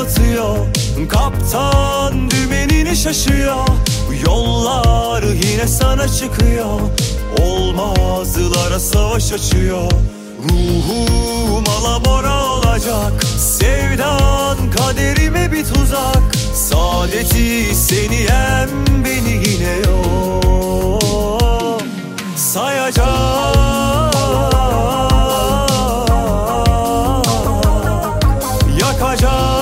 batıyor, kaptan dümenini şaşıyor. Yollar yine sana çıkıyor, olmazlara savaş açıyor. Ruhum alabora olacak, sevdan kaderime bir tuzak. Saadeti seni yem, beni yine yok sayacak, yakacak.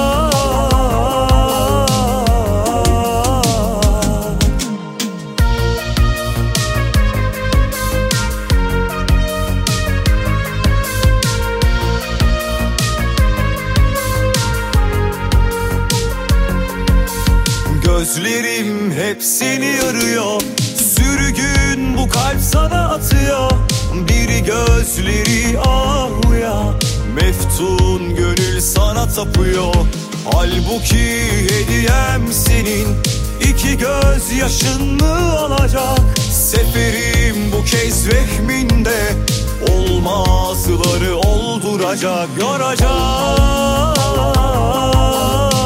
Gözlerim hep seni arıyor, sürgün bu kalp sana atıyor. Biri gözleri ağlıyor, meftun gönül sana tapıyor. Halbuki hediyem senin, iki göz yaşın mı alacak? Seferim bu kez vehminde, olmazları olduracak, yoracak.